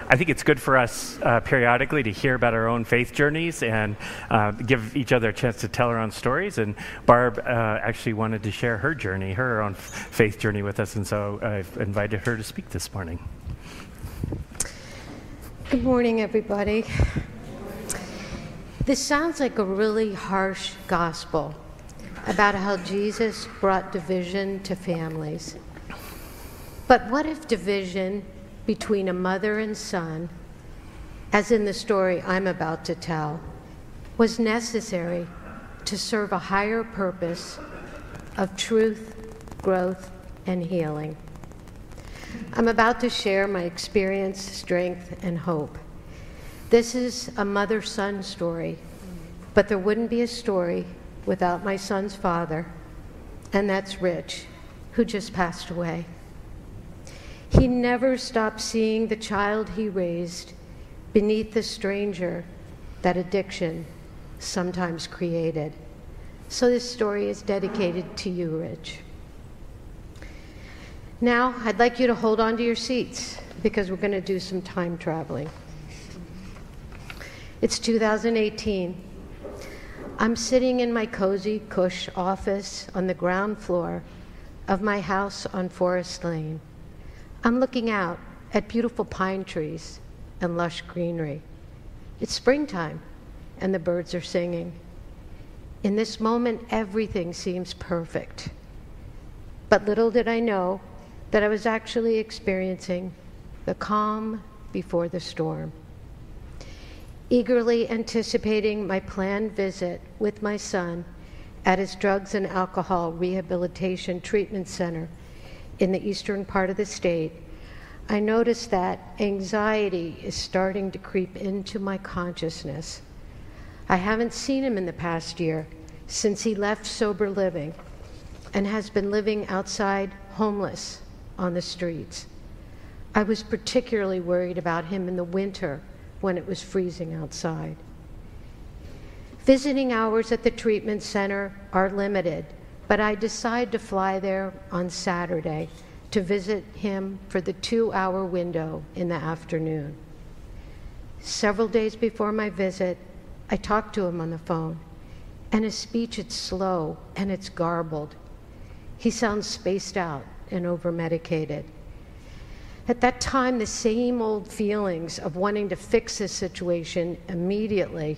I think it's good for us periodically to hear about our own faith journeys and give each other a chance to tell our own stories. And Barb actually wanted to share her journey, her own faith journey with us, and so I've invited her to speak this morning. Good morning, everybody. This sounds like a really harsh gospel about how Jesus brought division to families. But what if division between a mother and son, as in the story I'm about to tell, was necessary to serve a higher purpose of truth, growth, and healing? I'm about to share my experience, strength, and hope. This is a mother-son story, but there wouldn't be a story without my son's father, and that's Rich, who just passed away. He never stopped seeing the child he raised beneath the stranger that addiction sometimes created. So this story is dedicated to you, Rich. Now, I'd like you to hold on to your seats because we're going to do some time traveling. It's 2018. I'm sitting in my cozy, cush office on the ground floor of my house on Forest Lane. I'm looking out at beautiful pine trees and lush greenery. It's springtime, and the birds are singing. In this moment, everything seems perfect. But little did I know that I was actually experiencing the calm before the storm. Eagerly anticipating my planned visit with my son at his drugs and alcohol rehabilitation treatment center in the eastern part of the state, I noticed that anxiety is starting to creep into my consciousness. I haven't seen him in the past year since he left sober living and has been living outside homeless on the streets. I was particularly worried about him in the winter when it was freezing outside. Visiting hours at the treatment center are limited, but I decide to fly there on Saturday to visit him for the 2-hour window in the afternoon. Several days before my visit, I talked to him on the phone, and his speech is slow and it's garbled. He sounds spaced out and over-medicated. At that time, the same old feelings of wanting to fix this situation immediately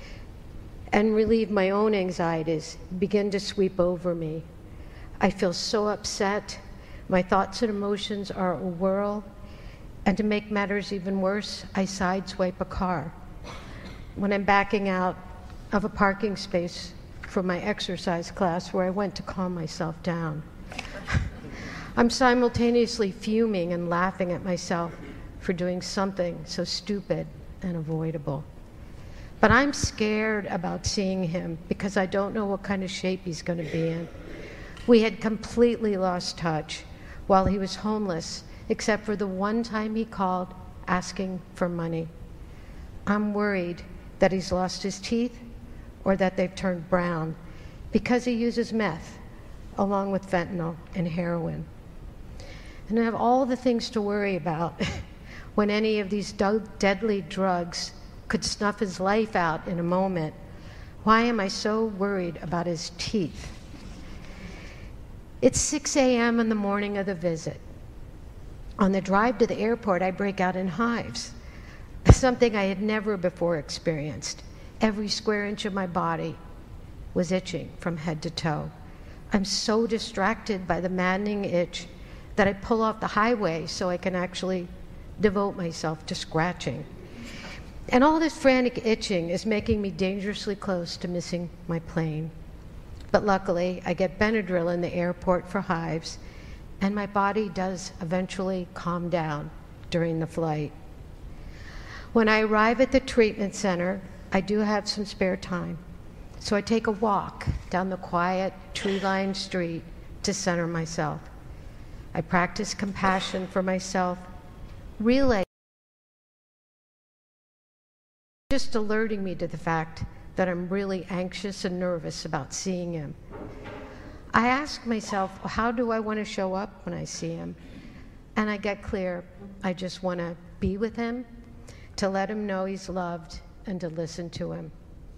and relieve my own anxieties begin to sweep over me. I feel so upset. My thoughts and emotions are a whirl. And to make matters even worse, I sideswipe a car. When I'm backing out of a parking space for my exercise class where I went to calm myself down, I'm simultaneously fuming and laughing at myself for doing something so stupid and avoidable. But I'm scared about seeing him because I don't know what kind of shape he's going to be in. We had completely lost touch while he was homeless, except for the one time he called asking for money. I'm worried that he's lost his teeth or that they've turned brown because he uses meth along with fentanyl and heroin. And I have all the things to worry about when any of these deadly drugs could snuff his life out in a moment. Why am I so worried about his teeth? It's 6 a.m. in the morning of the visit. On the drive to the airport, I break out in hives, something I had never before experienced. Every square inch of my body was itching from head to toe. I'm so distracted by the maddening itch that I pull off the highway so I can actually devote myself to scratching. And all this frantic itching is making me dangerously close to missing my plane. But luckily, I get Benadryl in the airport for hives, and my body does eventually calm down during the flight. When I arrive at the treatment center, I do have some spare time. So I take a walk down the quiet, tree-lined street to center myself. I practice compassion for myself, realizing just alerting me to the fact that I'm really anxious and nervous about seeing him. I ask myself, how do I want to show up when I see him? And I get clear, I just want to be with him, to let him know he's loved, and to listen to him.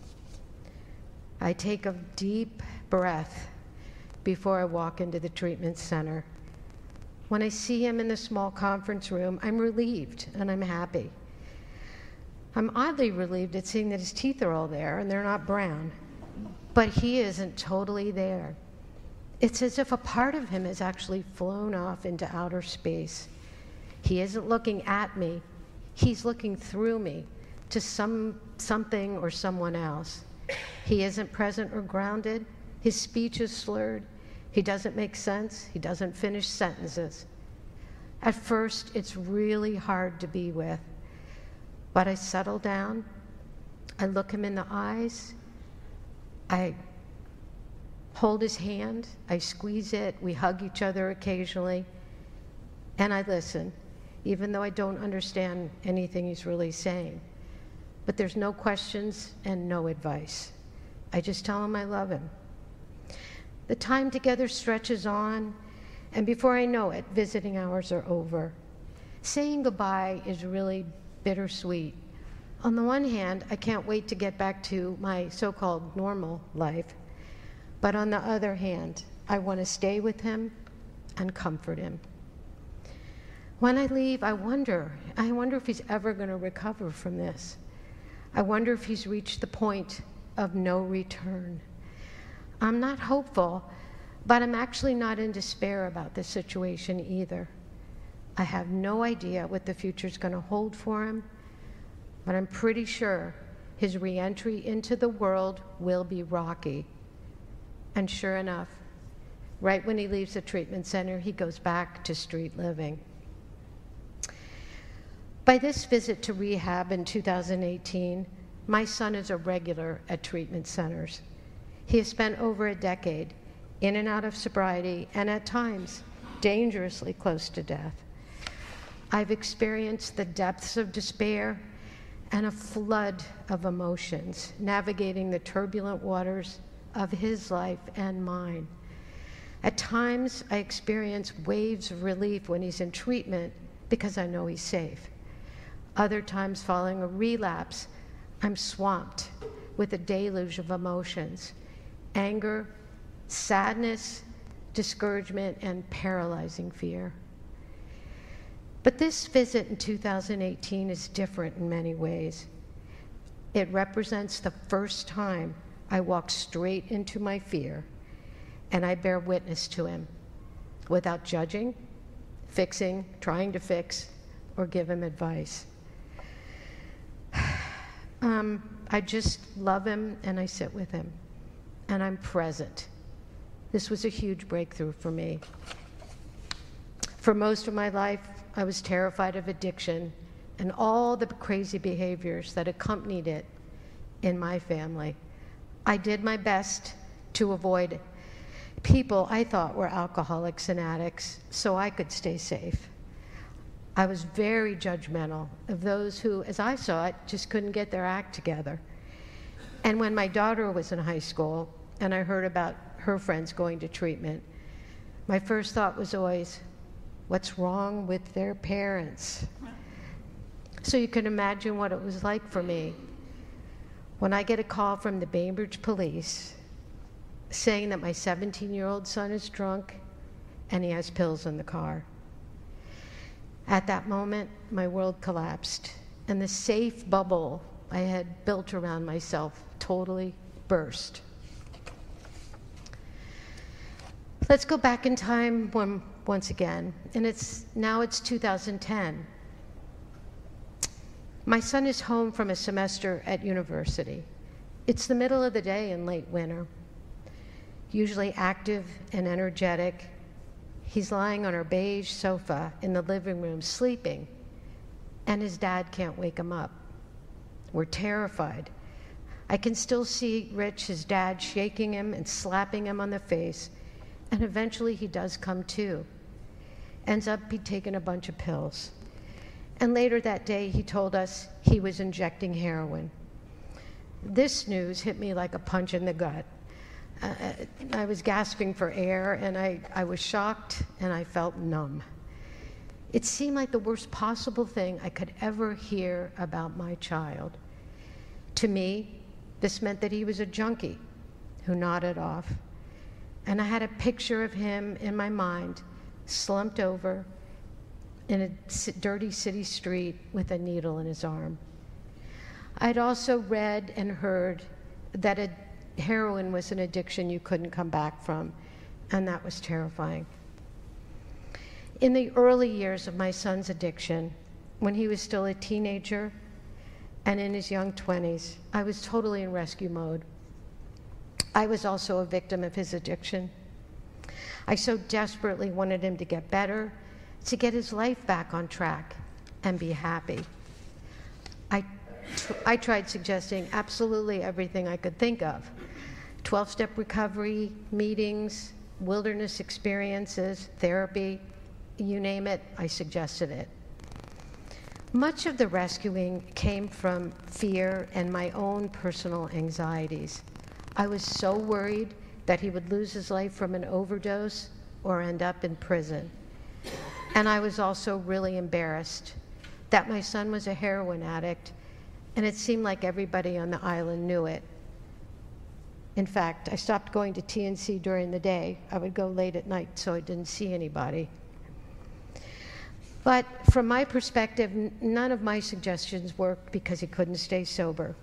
I take a deep breath before I walk into the treatment center. When I see him in the small conference room, I'm relieved and I'm happy. I'm oddly relieved at seeing that his teeth are all there and they're not brown, but he isn't totally there. It's as if a part of him has actually flown off into outer space. He isn't looking at me, he's looking through me to something or someone else. He isn't present or grounded. His speech is slurred. He doesn't make sense. He doesn't finish sentences. At first, it's really hard to be with. But I settle down. I look him in the eyes. I hold his hand. I squeeze it. We hug each other occasionally. And I listen, even though I don't understand anything he's really saying. But there's no questions and no advice. I just tell him I love him. The time together stretches on, and before I know it, visiting hours are over. Saying goodbye is really bittersweet. On the one hand, I can't wait to get back to my so-called normal life. But on the other hand, I want to stay with him and comfort him. When I leave, I wonder if he's ever going to recover from this. I wonder if he's reached the point of no return. I'm not hopeful, but I'm actually not in despair about this situation either. I have no idea what the future's going to hold for him, but I'm pretty sure his re-entry into the world will be rocky. And sure enough, right when he leaves the treatment center, he goes back to street living. By this visit to rehab in 2018, my son is a regular at treatment centers. He has spent over a decade in and out of sobriety and at times dangerously close to death. I've experienced the depths of despair and a flood of emotions, navigating the turbulent waters of his life and mine. At times, I experience waves of relief when he's in treatment because I know he's safe. Other times, following a relapse, I'm swamped with a deluge of emotions: anger, sadness, discouragement, and paralyzing fear. But this visit in 2018 is different in many ways. It represents the first time I walk straight into my fear, and I bear witness to him without judging, fixing, trying to fix, or give him advice. I just love him and I sit with him and I'm present. This was a huge breakthrough for me. For most of my life, I was terrified of addiction and all the crazy behaviors that accompanied it in my family. I did my best to avoid people I thought were alcoholics and addicts so I could stay safe. I was very judgmental of those who, as I saw it, just couldn't get their act together. And when my daughter was in high school and I heard about her friends going to treatment, my first thought was always, what's wrong with their parents? So you can imagine what it was like for me when I get a call from the Bainbridge police saying that my 17-year-old son is drunk and he has pills in the car. At that moment, my world collapsed, and the safe bubble I had built around myself totally burst. Let's go back in time once again, and it's 2010. My son is home from a semester at university. It's the middle of the day in late winter. Usually active and energetic, he's lying on our beige sofa in the living room sleeping, and his dad can't wake him up. We're terrified. I can still see Rich, his dad, shaking him and slapping him on the face, and eventually he does come to. Ends up he'd taken a bunch of pills. And later that day he told us he was injecting heroin. This news hit me like a punch in the gut. I was gasping for air, and I was shocked, and I felt numb. It seemed like the worst possible thing I could ever hear about my child. To me, this meant that he was a junkie who nodded off. And I had a picture of him in my mind, slumped over in a dirty city street with a needle in his arm. I'd also read and heard that heroin was an addiction you couldn't come back from, and that was terrifying. In the early years of my son's addiction, when he was still a teenager and in his young 20s, I was totally in rescue mode. I was also a victim of his addiction. I so desperately wanted him to get better, to get his life back on track and be happy. I tried suggesting absolutely everything I could think of. 12-step recovery, meetings, wilderness experiences, therapy, you name it, I suggested it. Much of the rescuing came from fear and my own personal anxieties. I was so worried that he would lose his life from an overdose or end up in prison. And I was also really embarrassed that my son was a heroin addict, and it seemed like everybody on the island knew it. In fact, I stopped going to TNC during the day. I would go late at night so I didn't see anybody. But from my perspective, none of my suggestions worked because he couldn't stay sober.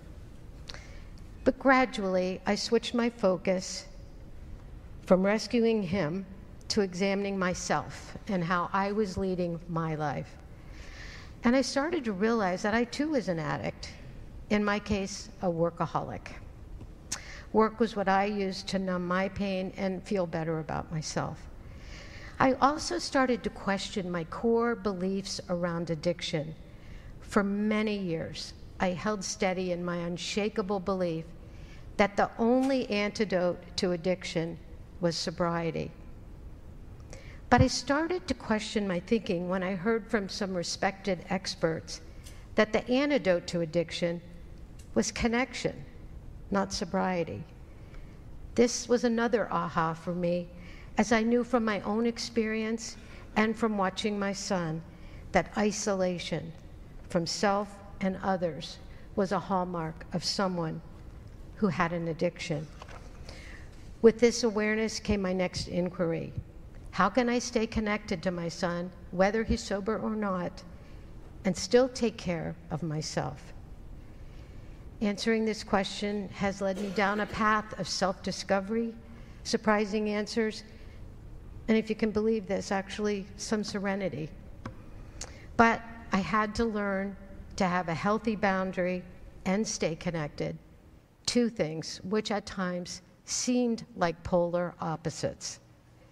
But gradually, I switched my focus from rescuing him to examining myself and how I was leading my life. And I started to realize that I too was an addict. In my case, a workaholic. Work was what I used to numb my pain and feel better about myself. I also started to question my core beliefs around addiction. For many years, I held steady in my unshakable belief that the only antidote to addiction was sobriety. But I started to question my thinking when I heard from some respected experts that the antidote to addiction was connection, not sobriety. This was another aha for me, as I knew from my own experience and from watching my son that isolation from self and others was a hallmark of someone who had an addiction. With this awareness came my next inquiry. How can I stay connected to my son, whether he's sober or not, and still take care of myself? Answering this question has led me down a path of self-discovery, surprising answers, and if you can believe this, actually some serenity. But I had to learn to have a healthy boundary and stay connected, two things which at times seemed like polar opposites.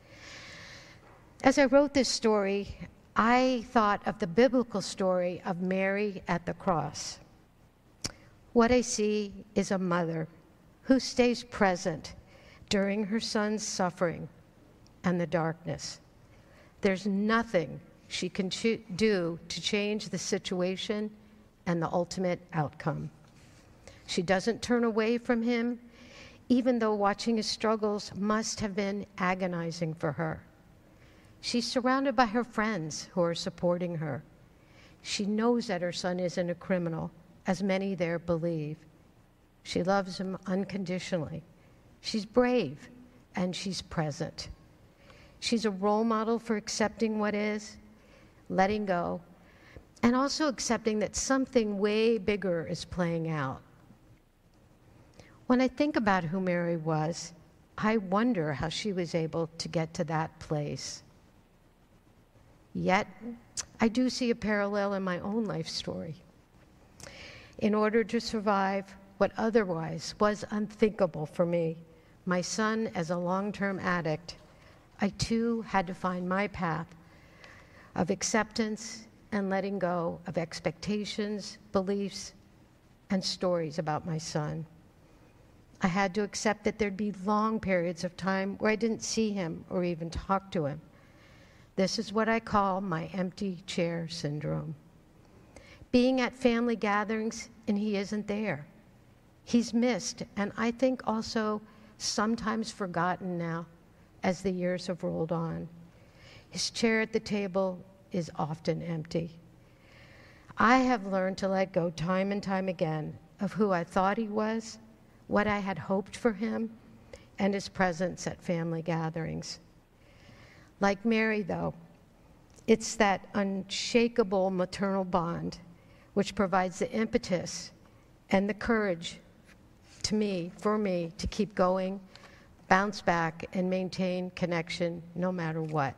As I wrote this story, I thought of the biblical story of Mary at the cross. What I see is a mother who stays present during her son's suffering and the darkness. There's nothing she can do to change the situation and the ultimate outcome. She doesn't turn away from him, even though watching his struggles must have been agonizing for her. She's surrounded by her friends who are supporting her. She knows that her son isn't a criminal, as many there believe. She loves him unconditionally. She's brave, and she's present. She's a role model for accepting what is, letting go, and also accepting that something way bigger is playing out. When I think about who Mary was, I wonder how she was able to get to that place. Yet, I do see a parallel in my own life story. In order to survive what otherwise was unthinkable for me, my son as a long-term addict, I too had to find my path of acceptance and letting go of expectations, beliefs, and stories about my son. I had to accept that there'd be long periods of time where I didn't see him or even talk to him. This is what I call my empty chair syndrome. Being at family gatherings and he isn't there. He's missed, and I think also sometimes forgotten now as the years have rolled on. His chair at the table is often empty. I have learned to let go time and time again of who I thought he was, what I had hoped for him, and his presence at family gatherings. Like Mary, though, it's that unshakable maternal bond which provides the impetus and the courage for me to keep going, bounce back, and maintain connection no matter what.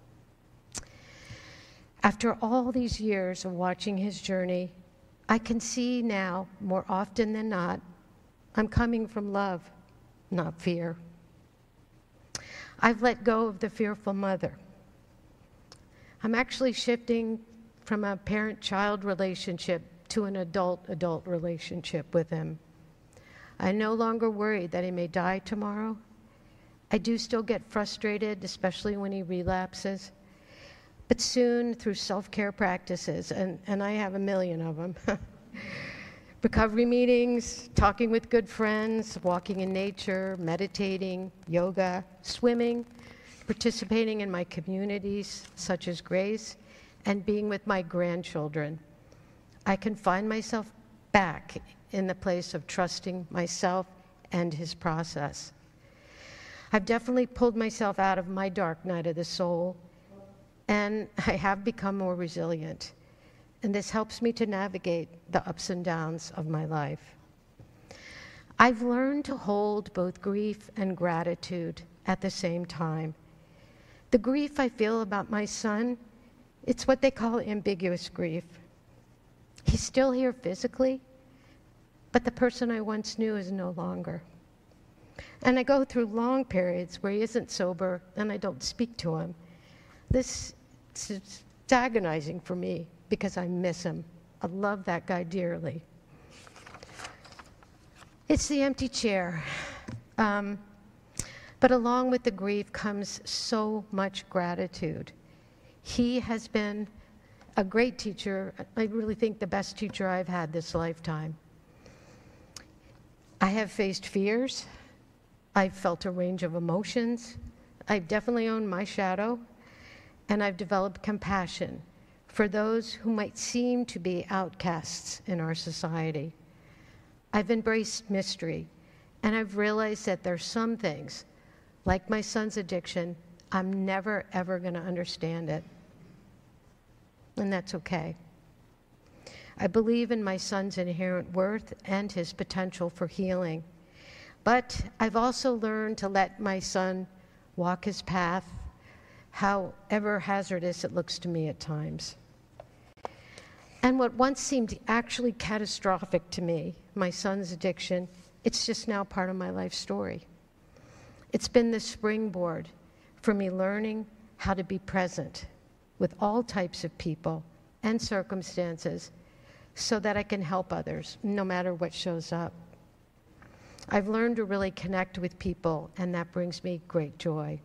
After all these years of watching his journey, I can see now, more often than not, I'm coming from love, not fear. I've let go of the fearful mother. I'm actually shifting from a parent-child relationship to an adult-adult relationship with him. I no longer worry that he may die tomorrow. I do still get frustrated, especially when he relapses. But soon, through self-care practices, and I have a million of them, recovery meetings, talking with good friends, walking in nature, meditating, yoga, swimming, participating in my communities, such as Grace, and being with my grandchildren, I can find myself back in the place of trusting myself and his process. I've definitely pulled myself out of my dark night of the soul, and I have become more resilient. And this helps me to navigate the ups and downs of my life. I've learned to hold both grief and gratitude at the same time. The grief I feel about my son, it's what they call ambiguous grief. He's still here physically, but the person I once knew is no longer. And I go through long periods where he isn't sober and I don't speak to him. This is agonizing for me because I miss him. I love that guy dearly. It's the empty chair. But along with the grief comes so much gratitude. He has been a great teacher. I really think the best teacher I've had this lifetime. I have faced fears. I've felt a range of emotions. I've definitely owned my shadow. And I've developed compassion for those who might seem to be outcasts in our society. I've embraced mystery, and I've realized that there's some things, like my son's addiction, I'm never, ever going to understand it. And that's okay. I believe in my son's inherent worth and his potential for healing. But I've also learned to let my son walk his path, however hazardous it looks to me at times. And what once seemed actually catastrophic to me, my son's addiction, it's just now part of my life story. It's been the springboard for me learning how to be present with all types of people and circumstances so that I can help others, no matter what shows up. I've learned to really connect with people, and that brings me great joy.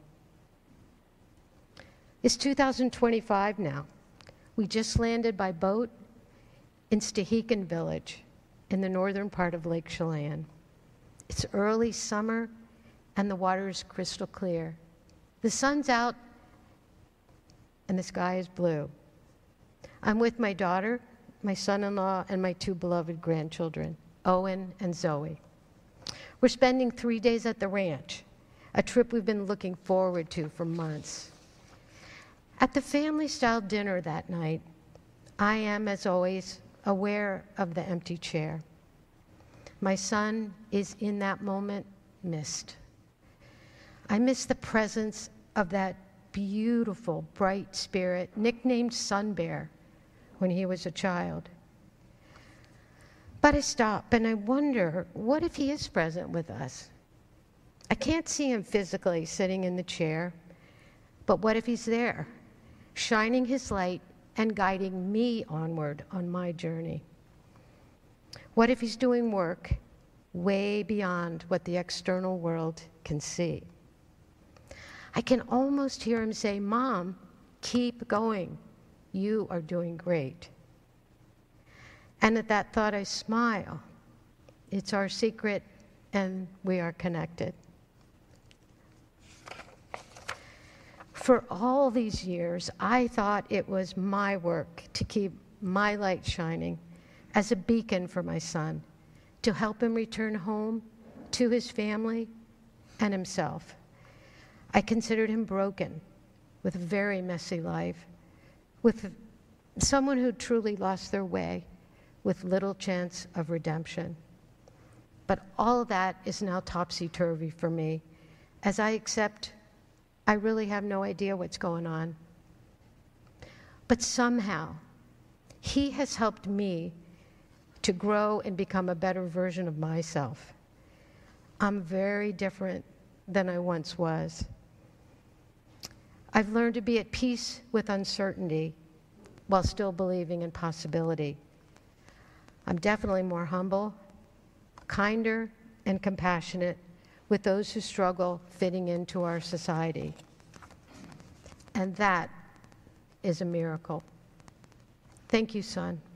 It's 2025 now. We just landed by boat in Stehekin Village in the northern part of Lake Chelan. It's early summer and the water is crystal clear. The sun's out and the sky is blue. I'm with my daughter, my son-in-law, and my two beloved grandchildren, Owen and Zoe. We're spending 3 days at the ranch, a trip we've been looking forward to for months. At the family-style dinner that night, I am, as always, aware of the empty chair. My son is, in that moment, missed. I miss the presence of that beautiful, bright spirit, nicknamed Sun Bear, when he was a child. But I stop and I wonder, what if he is present with us? I can't see him physically sitting in the chair, but what if he's there, shining his light and guiding me onward on my journey? What if he's doing work way beyond what the external world can see? I can almost hear him say, "Mom, keep going. You are doing great." And at that thought, I smile. It's our secret, and we are connected. For all these years, I thought it was my work to keep my light shining as a beacon for my son, to help him return home to his family and himself. I considered him broken, with a very messy life, with someone who truly lost their way, with little chance of redemption. But all of that is now topsy-turvy for me, as I accept I really have no idea what's going on. But somehow, he has helped me to grow and become a better version of myself. I'm very different than I once was. I've learned to be at peace with uncertainty while still believing in possibility. I'm definitely more humble, kinder, and compassionate with those who struggle fitting into our society. And that is a miracle. Thank you, son.